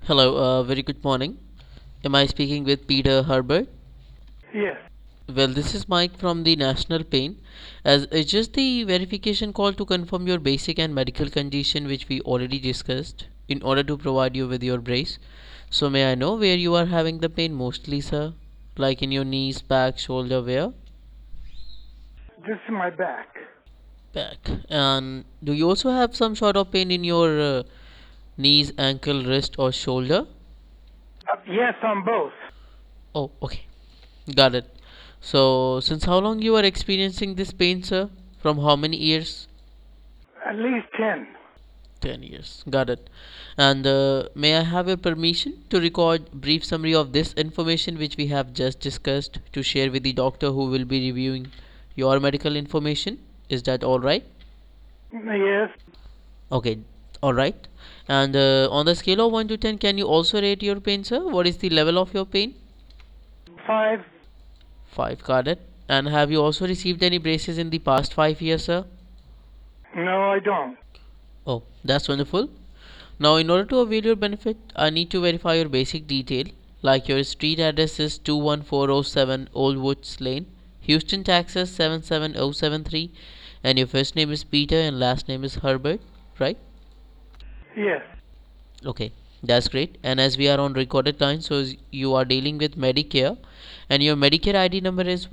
Hello, very good morning. Am I speaking with Peter Herbert? Yes. Well, this is Mike from the National Pain. As it's just the verification call to confirm your basic and medical condition, which we already discussed, in order to provide you with your brace. So, may I know where you are having the pain mostly, sir? Like in your knees, back, shoulder, where? Just in my back. Back. And do you also have some sort of pain in your knees, ankle, wrist, or shoulder? Yes, on both. Oh, okay. Got it. So, since how long you are experiencing this pain, sir? From how many years? At least 10. 10 years. Got it. And may I have your permission to record brief summary of this information which we have just discussed to share with the doctor who will be reviewing your medical information? Is that all right? Yes. Okay. All right. And on the scale of 1 to 10, can you also rate your pain, sir? What is the level of your pain? 5. 5. Got it. And have you also received any braces in the past 5 years, sir? No, I don't. Oh, that's wonderful. Now, in order to avail your benefit, I need to verify your basic detail, like your street address is 21407 Old Woods Lane, Houston, Texas 77073, and your first name is Peter and last name is Herbert, right? Yes. Okay, that's great. And as we are on recorded line, so you are dealing with Medicare, and your Medicare ID number is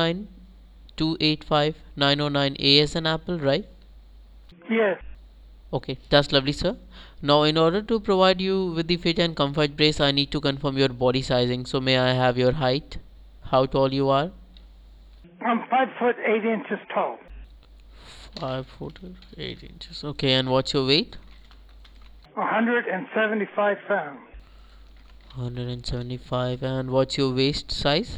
129285909A as an apple, right? Yes. Okay, that's lovely, sir. Now, in order to provide you with the fit and comfort brace, I need to confirm your body sizing. So, may I have your height? How tall you are? I'm 5 foot 8 inches tall. 5 foot 8 inches. Okay, and what's your weight? 175 pounds. 175. And what's your waist size?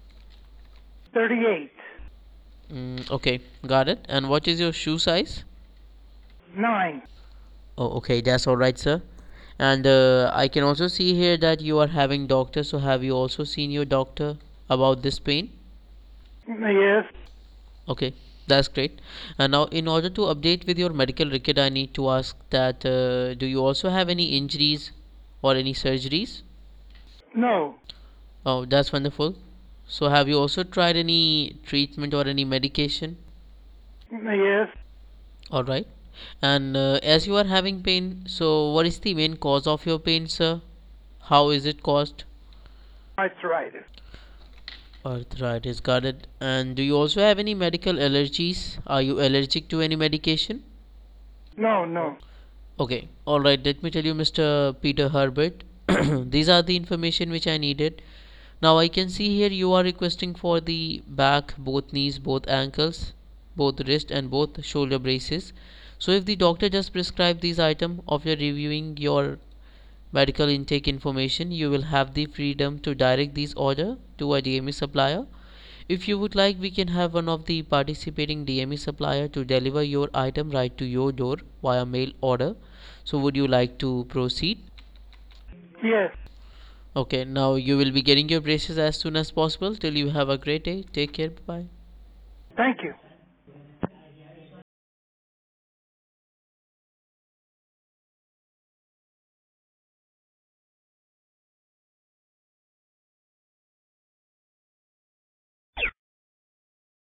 38. Okay, got it. And what is your shoe size? 9. Oh, okay, that's all right, sir. And I can also see here that you are having doctor. So, have you also seen your doctor about this pain? Yes. Okay, that's great. And now, in order to update with your medical record, I need to ask that do you also have any injuries or any surgeries? No. Oh, that's wonderful. So, have you also tried any treatment or any medication? Yes. All right. And as you are having pain, so what is the main cause of your pain, sir? How is it caused? Arthritis. Arthritis, got it. And do you also have any medical allergies? Are you allergic to any medication? No, no. Okay, all right. Let me tell you, Mr. Peter Herbert. These are the information which I needed. Now I can see here you are requesting for the back, both knees, both ankles, both wrist, and both shoulder braces. So if the doctor just prescribe these items of your reviewing your medical intake information, you will have the freedom to direct these order to a DME supplier. If you would like, we can have one of the participating DME supplier to deliver your item right to your door via mail order. So would you like to proceed? Yes. Okay, now you will be getting your braces as soon as possible. Till you have a great day. Take care. Bye. Thank you.